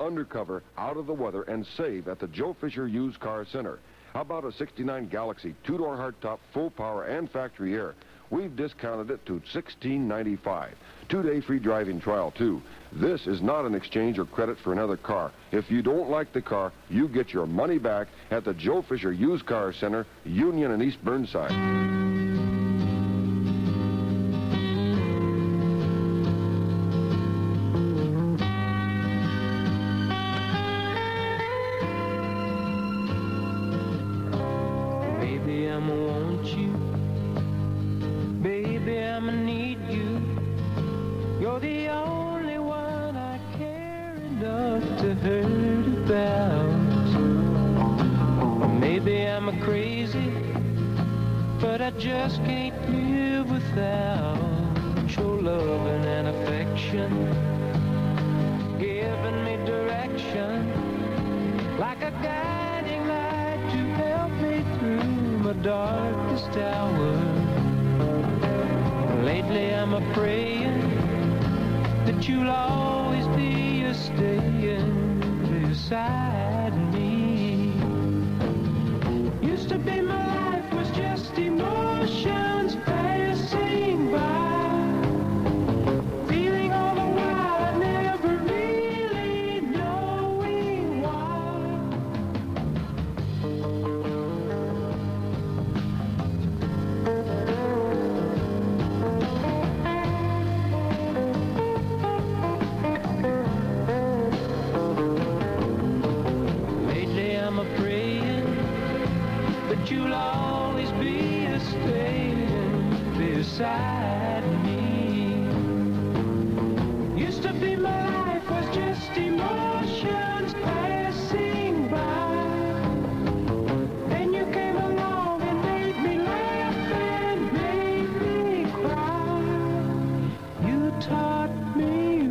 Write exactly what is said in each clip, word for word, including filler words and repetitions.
undercover, out of the weather, and save at the Joe Fisher Used Car Center. How about a sixty-nine Galaxy, two-door hardtop, full power, and factory air? We've discounted it to sixteen ninety-five. Two-day free driving trial, too. This is not an exchange or credit for another car. If you don't like the car, you get your money back at the Joe Fisher Used Car Center, Union and East Burnside. To hurt about, or maybe I'm a crazy, but I just can't live without your loving and affection, giving me direction, like a guiding light to help me through my darkest hour. Lately I'm a praying that you'll always be a staying beside me. Used to be my life was just emotions passing by, feeling all the while, never really knowing why. You'll always be a staying beside me. Used to be my life was just emotions passing by, and you came along and made me laugh and made me cry. You taught me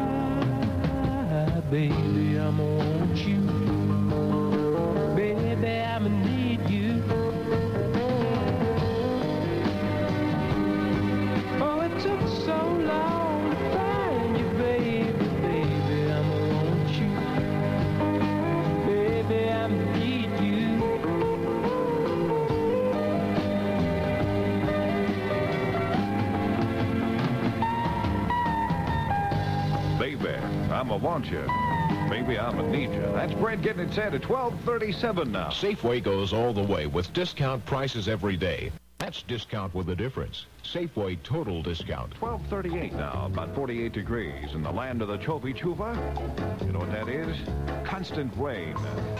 why, baby, I'm gonna want you. Baby, I'm gonna need you. Oh, it took so long to find you, baby, baby, I'm gonna want you. Baby, I'm gonna need you. Baby, I'm gonna want you. Baby, I'm gonna need you. That's Brent getting it set at twelve thirty-seven now. Safeway goes all the way with discount prices every day. That's discount with a difference. Safeway total discount. twelve thirty-eight now, about forty-eight degrees in the land of the Chopi Chupa. You know what that is? Constant rain.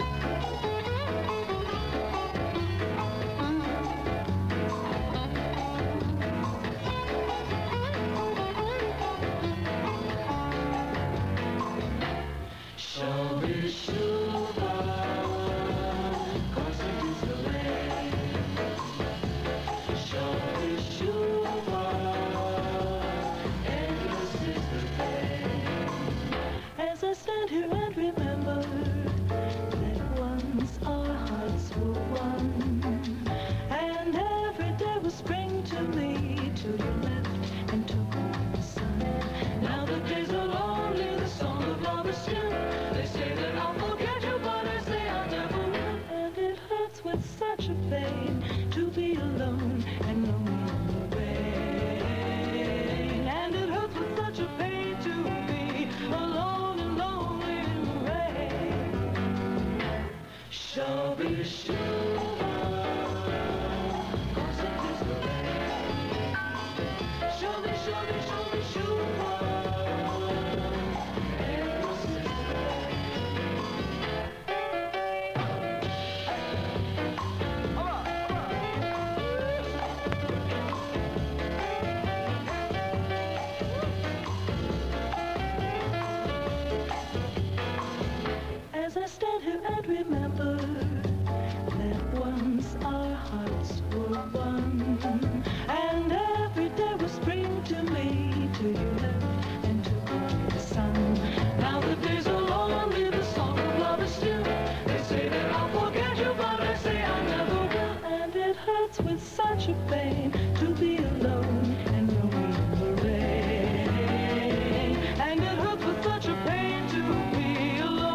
As I stand here and remember that once our hearts were one, and every day was spring to me, till you left and took on the sun. Now the days are lonely, the song of love is still. They say that I'll forget you, but I say I never will. And it hurts with such a pain to be alone and lonely in the rain. And it hurts with such a pain to be alone and lonely in the rain. Shabby Shuba, 'cause it is the rain. Shabby, shabby, shabby Shuba, and this is the rain. As I stand here and remember that once our hearts were one, and every day was spring to me, till you left and took away the sun. Now the days are lonely, the song of love is still. They say that I'll forget you, but I say I never will. And it hurts with such a pain to be alone and lonely in the rain. And it hurts with such a pain to be alone.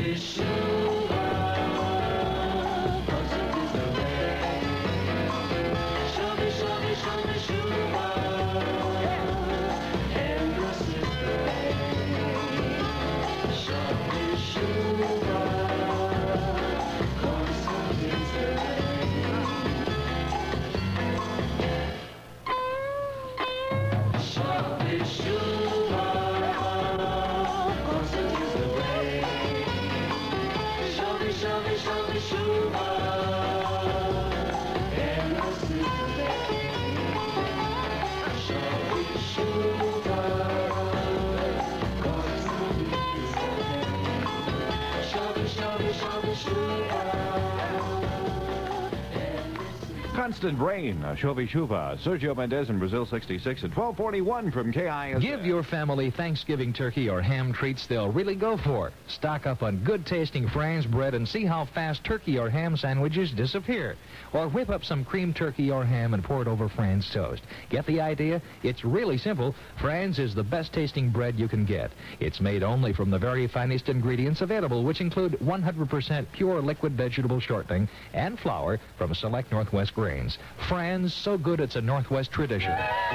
Constant Rain, uh, Chauvi Chuva, Sergio Mendes in Brazil sixty-six at twelve forty-one from K I S N. Give your family Thanksgiving turkey or ham treats they'll really go for. Stock up on good-tasting Franz bread and see how fast turkey or ham sandwiches disappear. Or whip up some cream turkey or ham and pour it over Franz toast. Get the idea? It's really simple. Franz is the best-tasting bread you can get. It's made only from the very finest ingredients available, which include one hundred percent pure liquid vegetable shortening and flour from select Northwest grains. Franz, so good it's a Northwest tradition.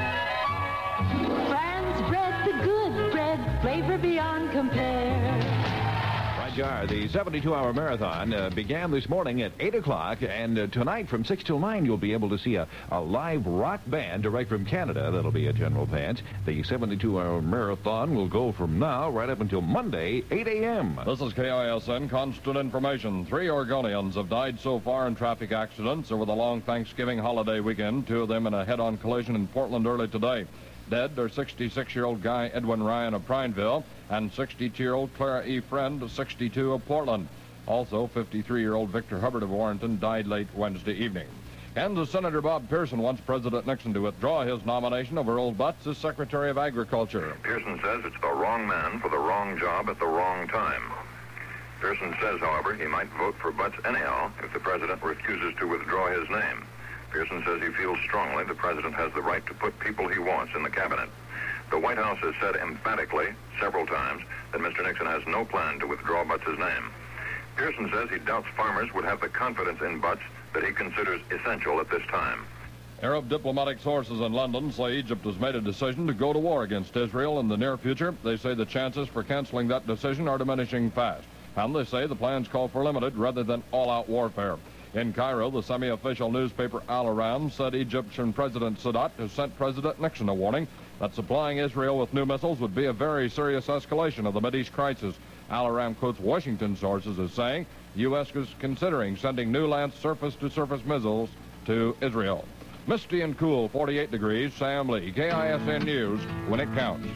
Franz bread, the good bread, flavor beyond compare. Right, Jar. The seventy-two hour marathon uh, began this morning at eight o'clock, and uh, tonight from six till nine you'll be able to see a, a live rock band direct from Canada. That'll be at General Pants. The seventy-two hour marathon will go from now right up until Monday, eight a m This is K I S N Constant Information. Three Oregonians have died so far in traffic accidents over the long Thanksgiving holiday weekend, two of them in a head-on collision in Portland early today. Dead are sixty-six-year-old Guy Edwin Ryan of Prineville and sixty-two-year-old Clara E. Friend, sixty-two, of Portland. Also, fifty-three-year-old Victor Hubbard of Warrenton died late Wednesday evening. Kansas Senator Bob Pearson wants President Nixon to withdraw his nomination of Earl Butz as Secretary of Agriculture. Pearson says it's the wrong man for the wrong job at the wrong time. Pearson says, however, he might vote for Butz anyhow if the president refuses to withdraw his name. Pearson says he feels strongly the president has the right to put people he wants in the cabinet. The White House has said emphatically several times that Mister Nixon has no plan to withdraw Butz's name. Pearson says he doubts farmers would have the confidence in Butz that he considers essential at this time. Arab diplomatic sources in London say Egypt has made a decision to go to war against Israel in the near future. They say the chances for canceling that decision are diminishing fast. And they say the plans call for limited rather than all-out warfare. In Cairo, the semi-official newspaper Al Aram said Egyptian President Sadat has sent President Nixon a warning that supplying Israel with new missiles would be a very serious escalation of the Mideast crisis. Al Aram quotes Washington sources as saying the U S is considering sending new land surface-to-surface missiles to Israel. Misty and cool, forty-eight degrees. Sam Lee, K I S N News, when it counts.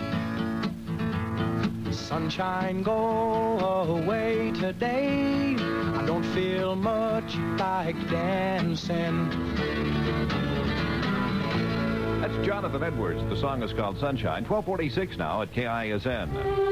Sunshine, go away today. I don't feel much like dancing. That's Jonathan Edwards. The song is called Sunshine. twelve forty-six now at K I S N.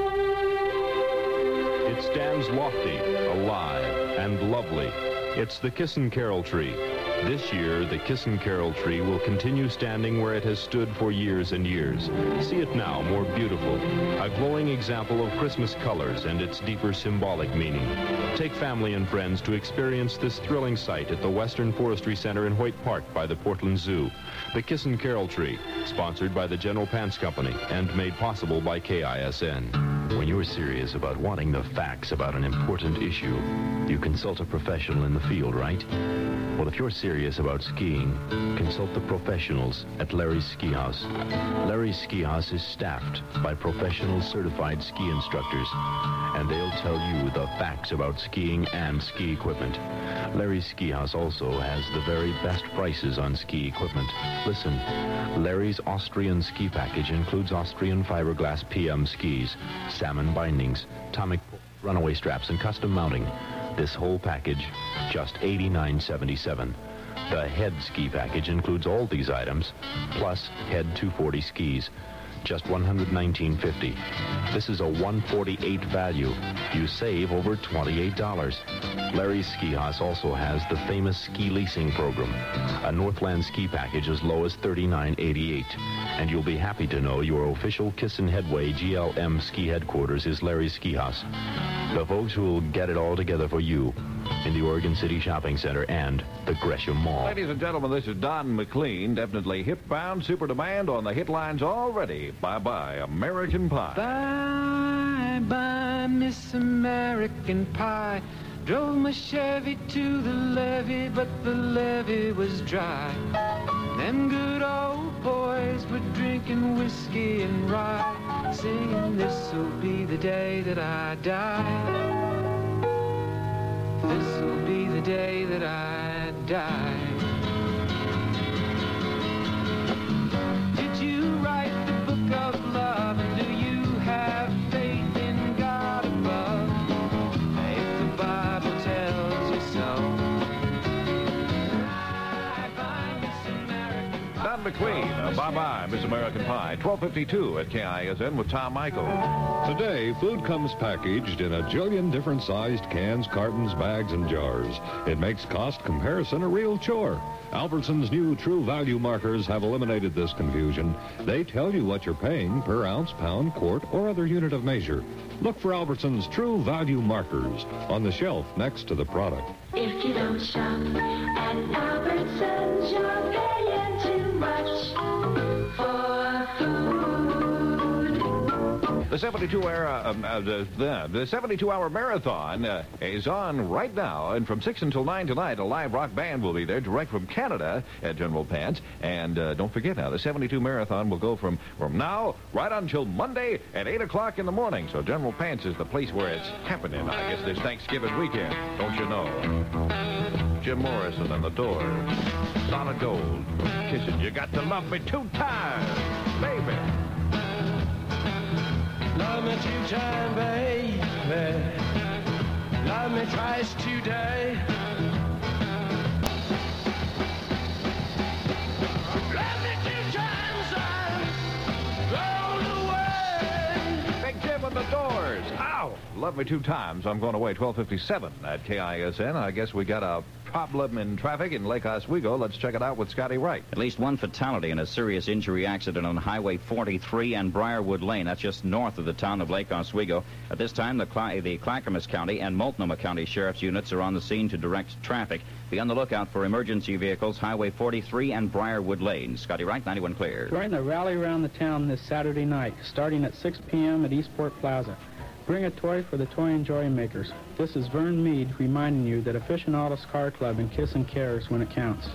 It stands lofty, alive, and lovely. It's the Kissin' Carol tree. This year, the Kissin' Carol tree will continue standing where it has stood for years and years. See it now, more beautiful. A glowing example of Christmas colors and its deeper symbolic meaning. Take family and friends to experience this thrilling sight at the Western Forestry Center in Hoyt Park by the Portland Zoo. The Kissin' Carol tree, sponsored by the General Pants Company and made possible by K I S N. When you're serious about wanting the facts about an important issue, you consult a professional in the field, right? Well, if you're serious about skiing, consult the professionals at Larry's Ski House. Larry's Ski House is staffed by professional certified ski instructors, and they'll tell you the facts about skiing and ski equipment. Larry's Ski House also has the very best prices on ski equipment. Listen, Larry's Austrian ski package includes Austrian fiberglass P M skis, salmon bindings, Tomic runaway straps, and custom mounting. This whole package, just eighty-nine seventy-seven. The Head ski package includes all these items, plus Head two forty skis. just one hundred nineteen fifty. This is a one forty-eight value. You save over twenty-eight dollars. Larry's Ski House also has the famous ski leasing program. A Northland ski package as low as thirty-nine eighty-eight. And you'll be happy to know your official Kissin Headway G L M ski headquarters is Larry's Ski House. The folks who will get it all together for you in the Oregon City Shopping Center and the Gresham Mall. Ladies and gentlemen, this is Don McLean. Definitely hip-bound, super demand on the hit lines already. Bye-bye, American Pie. Bye-bye, Miss American Pie. Drove my Chevy to the levee, but the levee was dry. Them good old boys were drinking whiskey and rye, singing, this'll be the day that I die. This'll be the day that I die. Did you write the book of love, and do you have faith in God above? If the Bible tells you so. Don McLean, uh, bye-bye, Miss American Pie. twelve fifty-two at K I S N with Tom Michael. Today, food comes packaged in a jillion different sized cans, cartons, bags, and jars. It makes cost comparison a real chore. Albertsons' new True Value markers have eliminated this confusion. They tell you what you're paying per ounce, pound, quart, or other unit of measure. Look for Albertsons' True Value markers on the shelf next to the product. If you don't shop at Albertsons, you're paying too much for food. The seventy-two hour um, uh, the, the, the seventy-two hour marathon uh, is on right now, and from six until nine tonight, a live rock band will be there direct from Canada at General Pants. And uh, don't forget now, the seventy-two marathon will go from from now right until Monday at eight o'clock in the morning. So General Pants is the place where it's happening, I guess, this Thanksgiving weekend. Don't you know? Jim Morrison and the Doors. Solid Gold. Kissing. You got to love me two times, baby. Love me two times, baby. Love me twice today. Love me two times, I'm going away. Big Jim and the Doors. Ow! Love me two times. I'm going away. twelve fifty-seven at K I S N. I guess we got a problem in traffic in Lake Oswego. Let's check it out with Scotty Wright. At least one fatality and a serious injury accident on Highway forty-three and Briarwood Lane. That's just north of the town of Lake Oswego. At this time, the, Cla the Clackamas County and Multnomah County Sheriff's units are on the scene to direct traffic. Be on the lookout for emergency vehicles, Highway forty-three and Briarwood Lane. Scotty Wright, ninety-one Clear. Join the rally around the town this Saturday night, starting at six p m at Eastport Plaza. Bring a toy for the toy and joy makers. This is Vern Mead reminding you that Aficionados Car Club and Kissin cares when it counts.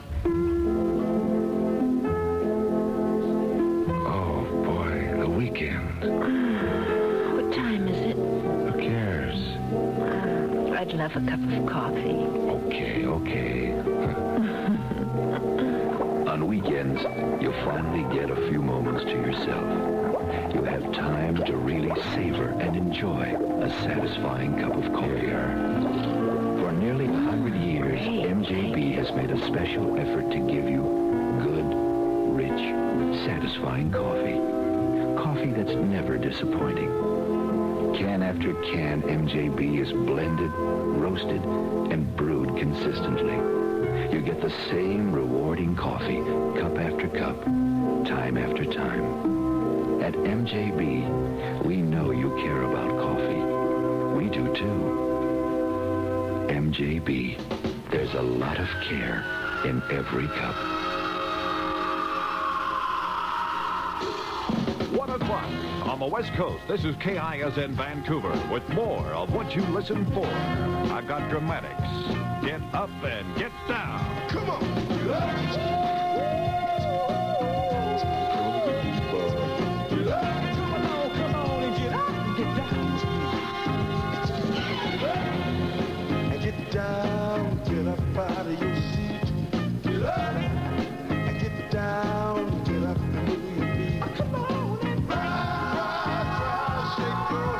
Oh, boy, the weekend. What time is it? Who cares? Uh, I'd love a cup of coffee. Okay, okay. On weekends, you'll finally get a few moments to yourself. You have time to really savor and enjoy a satisfying cup of coffee. For nearly a hundred years, M J B has made a special effort to give you good, rich, satisfying coffee. Coffee that's never disappointing. Can after can, M J B is blended, roasted, and brewed consistently. You get the same rewarding coffee, cup after cup, time after time. At M J B, we know you care about coffee. We do too. M J B, there's a lot of care in every cup. One o'clock on the West Coast. This is K I S N Vancouver with more of what you listen for. I've got dramatics. Get up and get down. Come on. Down, get up out of your seat. Get up and get down, get up and move your feet. Come on and ride, ride, shake your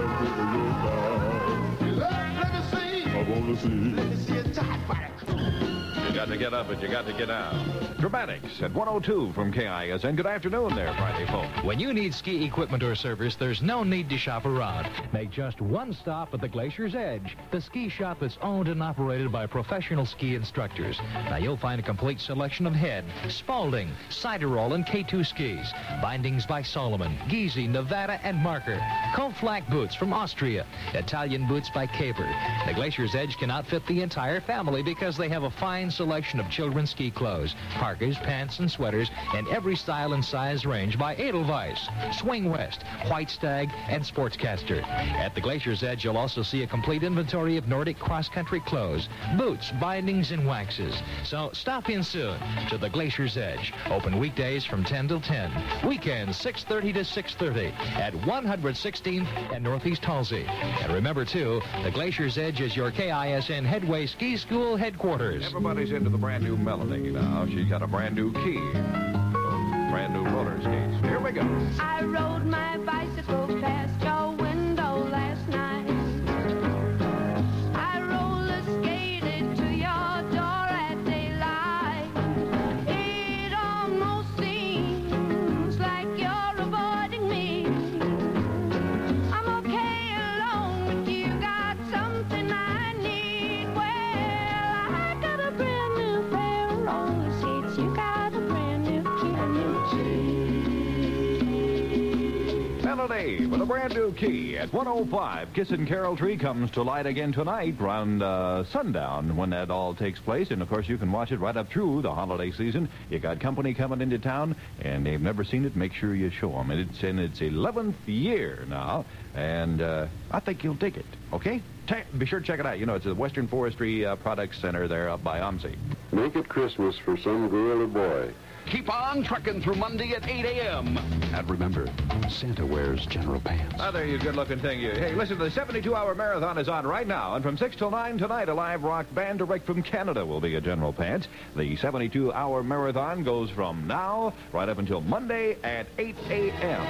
hips. Let me see. I want to see. Let me see a tight body. You got to get up and you got to get down. Dramatics at one oh two from K I S N. Good afternoon there, Friday folk. When you need ski equipment or service, there's no need to shop around. Make just one stop at the Glacier's Edge, the ski shop that's owned and operated by professional ski instructors. Now, you'll find a complete selection of Head, Spalding, Siderol, and K two skis. Bindings by Solomon, Giese, Nevada, and Marker. Koflak boots from Austria. Italian boots by Caper. The Glacier's Edge can outfit the entire family because they have a fine selection of children's ski clothes, parkas, pants, and sweaters, and every style and size range by Edelweiss, Swing West, White Stag, and Sportscaster. At the Glacier's Edge, you'll also see a complete inventory of Nordic cross-country clothes, boots, bindings, and waxes. So stop in soon to the Glacier's Edge. Open weekdays from ten till ten. Weekends six thirty to six thirty at one hundred sixteenth and Northeast Halsey. And remember, too, the Glacier's Edge is your K I S N Headway Ski School headquarters. Everybody's into the brand new Melody now. She's got a brand new key. Brand new roller skates. Here we go. I rode my bicycle past your window last night. I roller skated to your door at daylight. It almost seems like you're avoiding me. I'm okay alone, but you got something I need. Well, I got a brand new pair of roller skates. You got a brand new key. Melody with a brand new key at one oh five. Kiss and Carol Tree comes to light again tonight around uh, sundown when that all takes place. And, of course, you can watch it right up through the holiday season. You got company coming into town, and they've never seen it. Make sure you show them. And it's in its eleventh year now, and uh, I think you'll dig it, okay? Ta- be sure to check it out. You know, it's the Western Forestry uh, Products Center there up by OMSI. Make it Christmas for some girl or boy. Keep on trucking through Monday at eight a.m. And remember, Santa wears general pants. Ah, there you good-looking thing. You. Hey, listen, the seventy-two hour marathon is on right now, and from six till nine tonight, a live rock band direct from Canada will be at General Pants. The seventy-two hour marathon goes from now right up until Monday at eight a.m.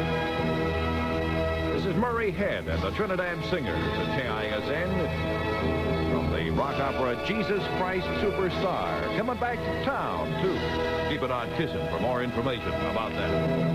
This is Murray Head and the Trinidad Singers at K I S N. From the rock opera Jesus Christ Superstar. Coming back to town, too. Keep it on Kissin' for more information about that.